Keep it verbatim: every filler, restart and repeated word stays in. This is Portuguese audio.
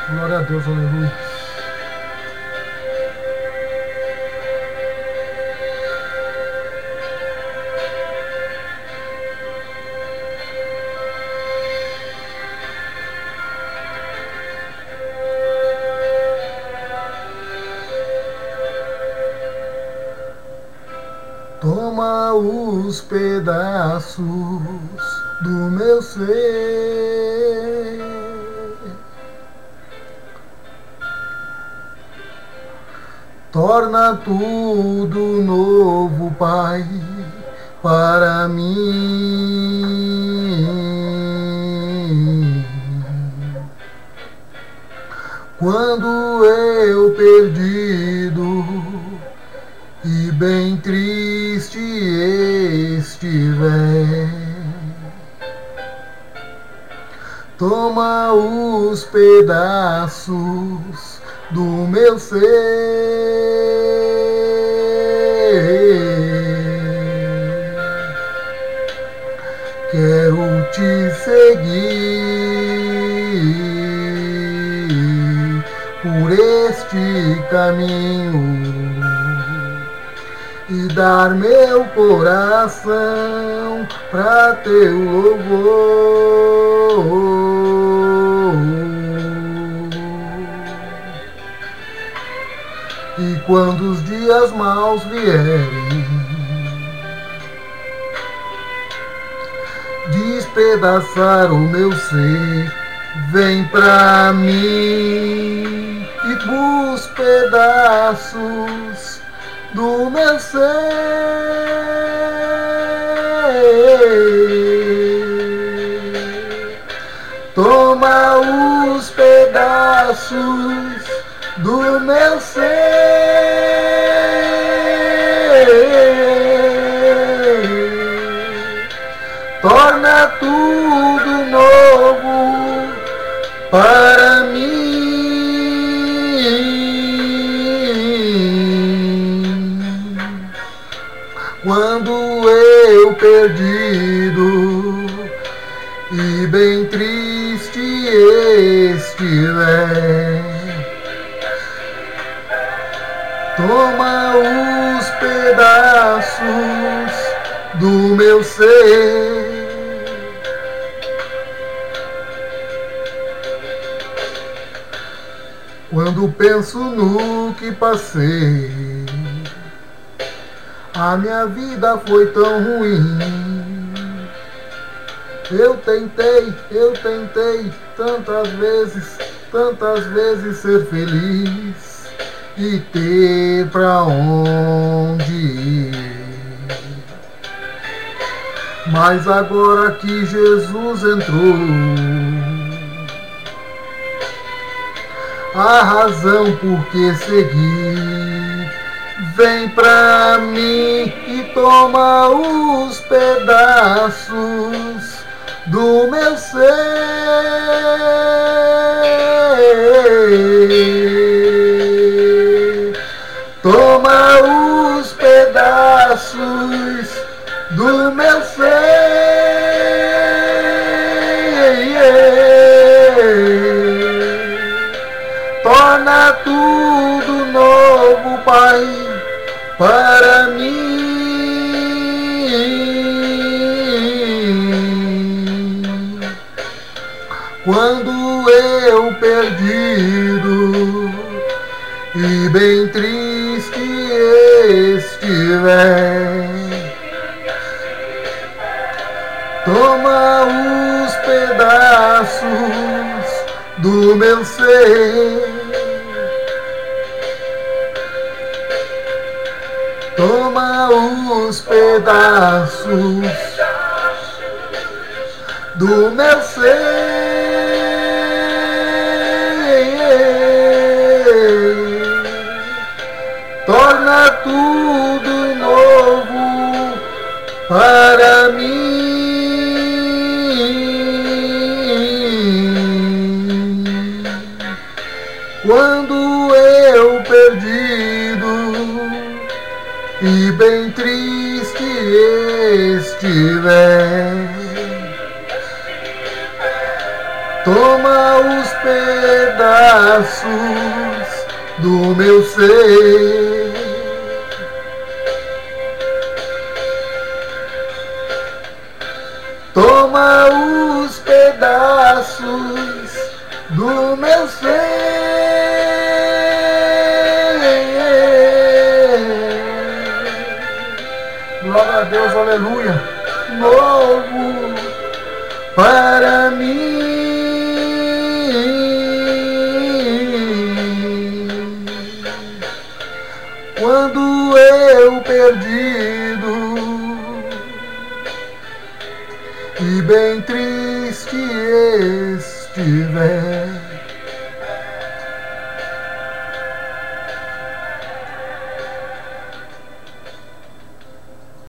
Glória a Deus, aleluia. Toma os pedaços do meu ser, torna tudo novo, Pai, para mim. Quando eu perdido e bem triste estiver, toma os pedaços do meu ser. Quero te seguir por este caminho e dar meu coração pra teu louvor. E quando os dias maus vierem, despedaçar o meu ser, vem pra mim e os pedaços do meu ser, toma os pedaços do meu ser, torna tudo novo para mim. Quando eu perdido e bem triste estiver, toma os pedaços do meu ser, quando penso no que passei, a minha vida foi tão ruim. Eu tentei, eu tentei tantas vezes, tantas vezes ser feliz e ter pra onde ir. Mas agora que Jesus entrou, a razão por que seguir, vem pra mim e toma os pedaços do meu ser, toma os pedaços do meu ser, torna tudo novo, Pai, para mim. Quando eu perdido e bem triste estiver, toma os pedaços do meu ser, toma os pedaços do meu ser, torna tudo novo para mim. Quando eu perdido e bem triste estiver, toma os pedaços do meu ser. Toma os pedaços do meu ser. Glória a Deus, aleluia. Novo para mim. Quando eu perdido e bem triste estiver,